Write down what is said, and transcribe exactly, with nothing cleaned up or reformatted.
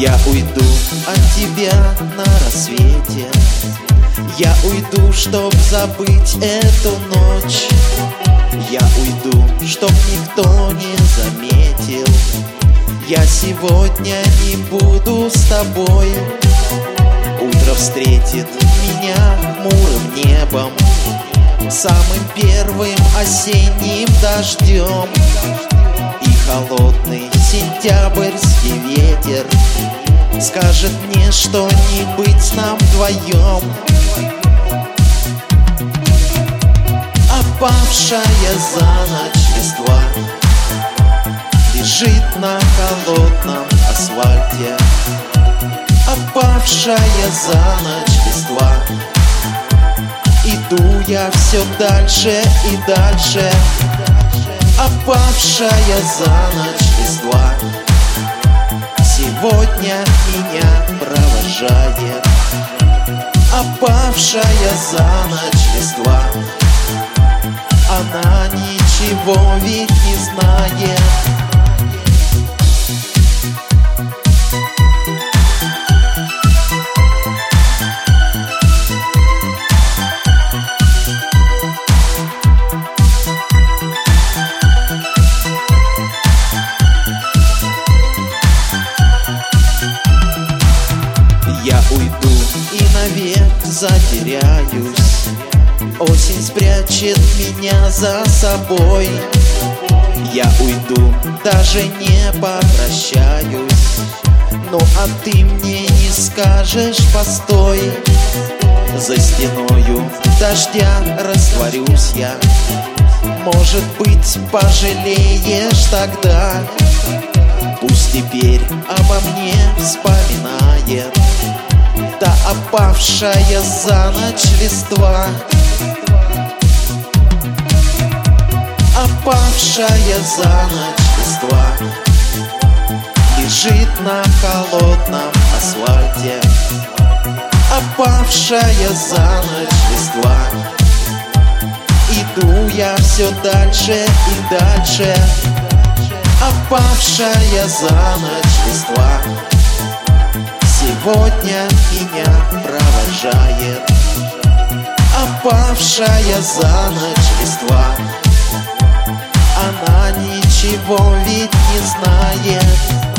Я уйду от тебя на рассвете. Я уйду, чтоб забыть эту ночь. Я уйду, чтоб никто не заметил. Я сегодня не буду с тобой. Утро встретит меня хмурым небом, самым первым осенним дождем. И холодный сентябрьский ветер скажет мне, что не быть нам вдвоем. Опавшая за ночь листва лежит на холодном асфальте. Опавшая за ночь листва. Иду я все дальше и дальше. Опавшая за ночь листва сегодня меня провожает. Опавшая за ночь листва, она ничего ведь не знает. Я уйду и навек затеряюсь. Осень спрячет меня за собой. Я уйду, даже не попрощаюсь. Ну а ты мне не скажешь постой. За стеною дождя растворюсь я. Может быть, пожалеешь тогда. Пусть теперь обо мне вспоминает та опавшая за ночь листва. Опавшая за ночь листва лежит на холодном асфальте. Опавшая за ночь листва. Иду я все дальше и дальше. Опавшая за ночь листва сегодня меня провожает. Опавшая за ночь листва, она ничего ведь не знает.